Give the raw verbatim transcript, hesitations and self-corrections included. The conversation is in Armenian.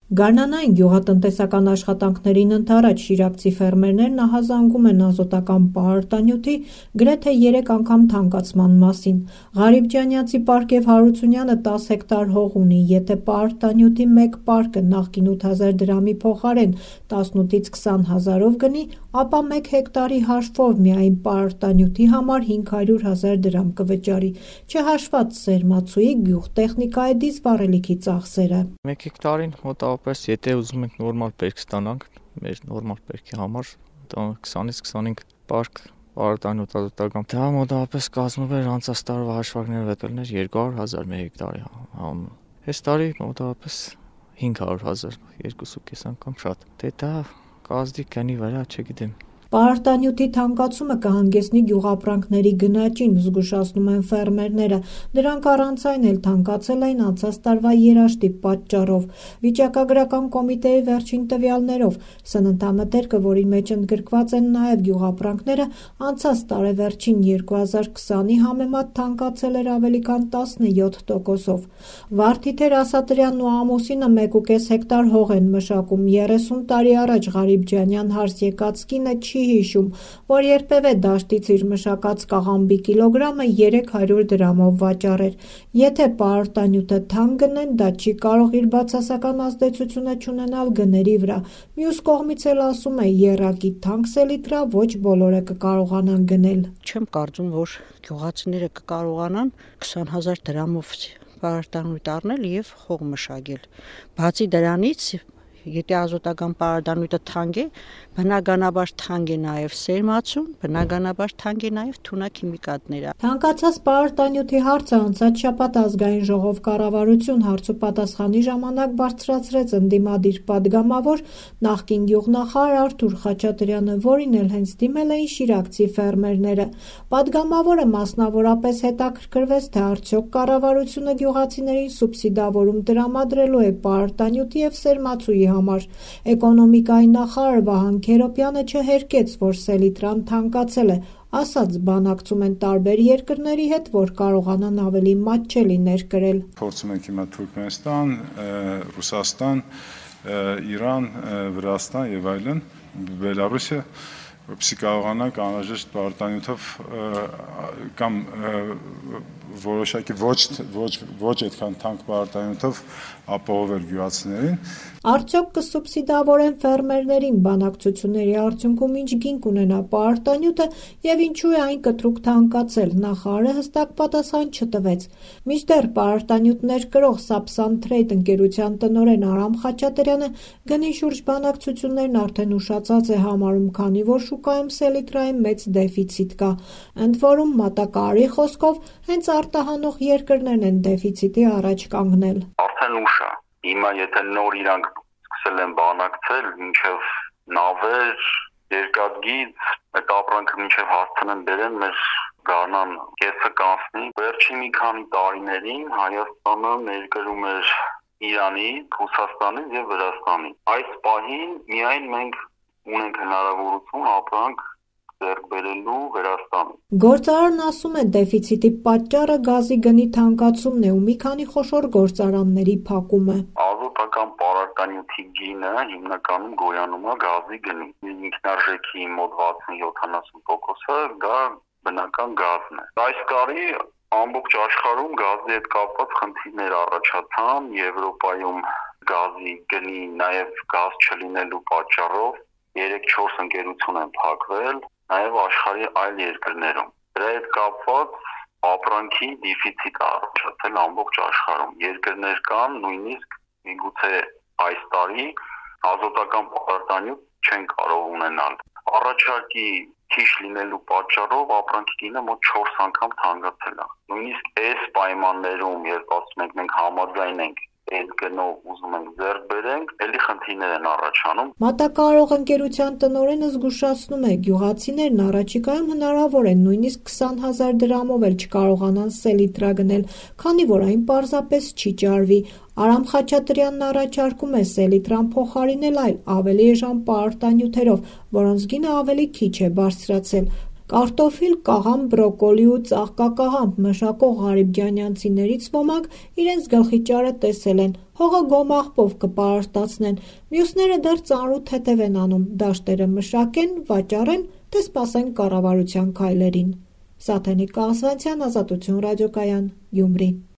Գարնանային գյուղատնտեսական աշխատանքներին ընդառաջ շիրակցի ֆերմերներն ահազանգում են ազոտական պարարտանյութի գրեթե երեք անգամ թանկացման մասին։ Ղարիբջանյացի Պարգև Հարությունյանը տաս հեկտար հող ունի, եթե պարարտանյութի մեկ պարկը նախկին ութ հազար դրամի փոխարեն տասնութից քսան հազարով գնի, ապա մեկ հեկտարի հաշվով միայն պարարտանյութի համար հինգ հարյուր հազար դրամ կվճարի, չհաշված սերմացուի, գյուղտեխնիկայի, դիզվառելիքի ծախսերը։ Մեկ հեկտարին մոտավորապես, եթե ուզում ենք նորմալ բերք ստանանք, մեր նորմալ բերքի համար քսանից քսանհինգ պարկ պարարտանյութ ազոտական, դա մոտավորապես կազմում էր անցած տարվա հաշվարկներով ետելներ երկու հարյուր հազար մեկ հեկտարի համար։ Այս տարի մոտավորապես հինգ հարյուր հազար, երկու կես անգամ շատ։ Դե դա կազդի գնի վրա, չգիտեմ։ Պարարտանյութի թանկացումը կհանգեցնի գյուղապրանքների գնաճին, զգուշացնում են ֆերմերները։ Դրանք առանց այն էլ թանկացել էին անցած տարվա երաշտի պատճառով։ Վիճակագրական կոմիտեի վերջին տվյալներով սննդամթերքը, որի մեջ ընդգրկված են նաև գյուղապրանքները, անցած տարեվերջին երկու հազար քսանի համեմատ թանկացել էր ավելի քան տասնյոթ տոկոսով։ Վարդիթեր Ասատրյանն ու ամուսինը մեկ ու կես հեկտար հող են մշակում։ երեսուն տարի առաջ Ղարիբջանյան հարս եկած կինը չի հիշում, որ երբևէ դաշտից իր մշակած կաղամբի կիլոգրամը երեք հարյուր դրամով վաճառեր։ Եթե պարարտանյութը թանկ գնեն, դա չի կարող իր բացասական ազդեցությունը չունենալ գների վրա։ Մյուս կողմից էլ ասում է, եռակի թանկ սելիտրա ոչ բոլորը կկարողանան գնել։ Չեմ կարծում, որ գյուղացիները կկարողանան քսան հազար դրամով պարարտանյութ առնել եւ հող մշակել։ Բացի դրանից, եթե ազոտական պարարտանյութը թանկ է, բնականաբար թանկ է նաև սերմացուն, բնականաբար թանկ է նաև թունաքիմիկատները։ Թանկացած պարարտանյութի հարցը անցած շաբաթ ազգային ժողով կառավարություն հարցուպատասխանի ժամանակ բարձրացրեց ընդդիմադիր պատգամավոր նախկին գյուղնախարար Արթուր Խաչատրյանը, որին էլ հենց դիմել էին շիրակցի ֆերմերները։ Պատգամավորը մասնավորապես հետաքրքրվեց, թե արդյոք կառավարությունը գյուղացիներին սուբսիդավորում տրամադրելու է պարարտանյութի եւ սերմացուի համար։ Էկոնոմիկայի նախարար Վահան Քերոբյանը չհերկեց, որ սելիտրան թանկացել է, ասաց բանակցում են տարբեր երկրների հետ, որ կարողանան ավելի մատչելի ներկրել։ Փորձում ենք հիմա Թուրքմենստան, Ռուսաստան, Իրան, Վրաստան եւ այլն, Բելարուսիա, որպեսզի կարողանանք անհրաժեշտ պարարտանյութով կամ որոշակի ոչ ոչ ոչ այդքան թանկ պարարտանյութով ապահովել գյուղացիներին։ Արդյոք կսուբսիդավորեն ֆերմերներին բանակցությունների արդյունքում ինչ գին կունենա պարարտանյութը եւ ինչու է այն կտրուկ թանկացել, նախարարը հստակ պատասխան չտվեց։ Մինչդեռ պարարտանյութներ կրող Sapsan Trade ընկերության տնօրեն Արամ Խաչատրյանը գնի շուրջ բանակցություններն արդեն ուշացած է համարում, քանի որ շուկայում սելիտրայի մեծ դեֆիցիտ կա։ Ընդ որում մատակարարի խոսքով հենց արտահանող երկրներն են դեֆիցիտի առաջ կանգնել։ Արդեն ուշ է։ Հիմա եթե նոր իրանք սկսել են բանակցել, մինչև նավեր, երկաթգիծ, այդ ապրանքը մինչև հասցնեն բերեն, մեր գարնան կեսը կանցնի։ Վերջին մի քանի տարիներին Հայաստանը ներկրում էր Իրանից, Ռուսաստանից եւ Վրաստանից։ Այս պահին միայն մենք ունենք հնարավորություն ապրանք ձեռք բերելու Վրաստանից։ Գործարարն ասում է, դեֆիցիտի պատճառը գազի գնի թանկացումն է ու մի քանի խոշոր գործարանների փակումը։ Ազոտական պարարտանյութի գինը հիմնականում գոյանում է գազի գնի։ Ինքնարժեքի մոտ վաթսուն յոթանասուն տոկոսը դա բնական գազն է։ Այս տարի ամբողջ աշխարհում գազի հետ կապված խնդիրներ առաջացան, Եվրոպայում գազի գնի, նաև գազ չլինելու պատճառով երեք-չորս ընկերություն են փակվել, նաև աշխարհի այլ երկրներում։ Դրա հետ կապված ապրանքի դեֆիցիտ է առաջացել ամբողջ աշխարհում։ Երկրներ կան, նույնիսկ միգուցե այս տարի ազոտական պարարտանյութ չեն կարող ունենալ։ Առաջարկի քիչ լինելու պատճառով ապրանքի գինը մոտ չորս անգամ թանկացել է։ Նույնիսկ այս պայմաններում, երբ ասում ենք մենք համաձայն ենք այդ գնով ուզում ենք ձեռք բերենք, էլի խնդիրներ են առաջանում։ Մատակարարող ընկերության տնօրենը զգուշացնում է, գյուղացիներն առաջիկայում հնարավոր է նույնիսկ քսան հազար դրամով էլ չկարողանան սելիտրա գնել, քանի որ այն պարզապես չի ճարվի։ Արամ Խաչատրյանն առաջարկում է սելիտրան փոխարինել այլ ավելի էժան պարարտանյութերով, որոնց գինը ավելի քիչ է բարձրացել։ Կարտոֆիլ, կաղամբ, բրոկոլի ու ծաղկակաղամբ մշակող ղարիբջանյանցիներից ոմանք իրենց գլխի ճարը տեսել են, հողը գոմաղբով կպարարտացնեն, մյուսները դեռ ծանրութ հետև են անում, դաշտերը մշակեն, վաճառեն, թե սպասեն կառավարության քայլերին։ Սաթենիկ Կաղզվանցյան, Ազատություն ռադիոկայան, Գյումրի։